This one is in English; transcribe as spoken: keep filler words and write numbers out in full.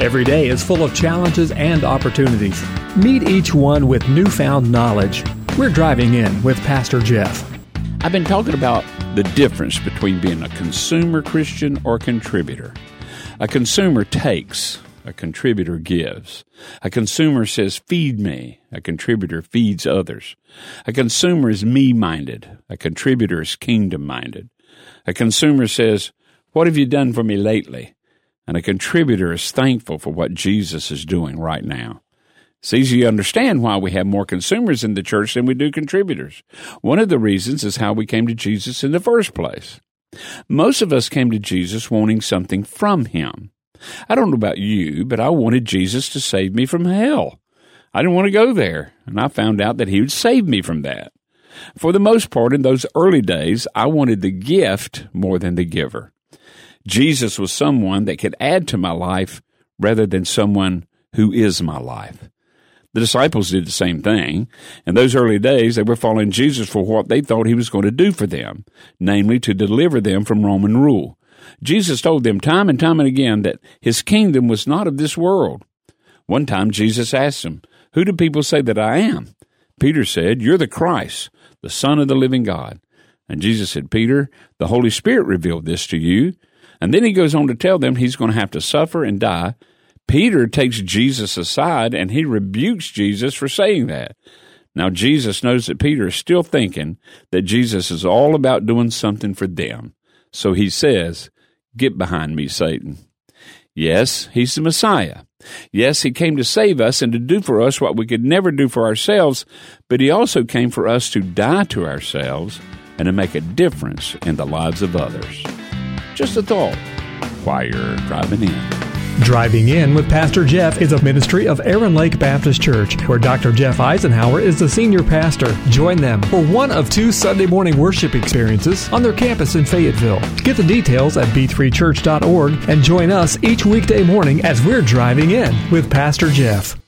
Every day is full of challenges and opportunities. Meet each one with newfound knowledge. We're driving in with Pastor Jeff. I've been talking about the difference between being a consumer Christian or contributor. A consumer takes, a contributor gives. A consumer says, feed me. A contributor feeds others. A consumer is me-minded. A contributor is kingdom-minded. A consumer says, what have you done for me lately? And a contributor is thankful for what Jesus is doing right now. It's easy to understand why we have more consumers in the church than we do contributors. One of the reasons is how we came to Jesus in the first place. Most of us came to Jesus wanting something from Him. I don't know about you, but I wanted Jesus to save me from hell. I didn't want to go there, and I found out that He would save me from that. For the most part, in those early days, I wanted the gift more than the giver. Jesus was someone that could add to my life rather than someone who is my life. The disciples did the same thing. In those early days, they were following Jesus for what they thought He was going to do for them, namely to deliver them from Roman rule. Jesus told them time and time and again that His kingdom was not of this world. One time, Jesus asked them, who do people say that I am? Peter said, you're the Christ, the Son of the living God. And Jesus said, Peter, the Holy Spirit revealed this to you. And then He goes on to tell them He's going to have to suffer and die. Peter takes Jesus aside and he rebukes Jesus for saying that. Now, Jesus knows that Peter is still thinking that Jesus is all about doing something for them. So He says, get behind me, Satan. Yes, He's the Messiah. Yes, He came to save us and to do for us what we could never do for ourselves, but He also came for us to die to ourselves and to make a difference in the lives of others. Just a thought while you're driving in. Driving In with Pastor Jeff is a ministry of Aaron Lake Baptist Church, where Doctor Jeff Eisenhower is the senior pastor. Join them for one of two Sunday morning worship experiences on their campus in Fayetteville. Get the details at b three church dot org and join us each weekday morning as we're driving in with Pastor Jeff.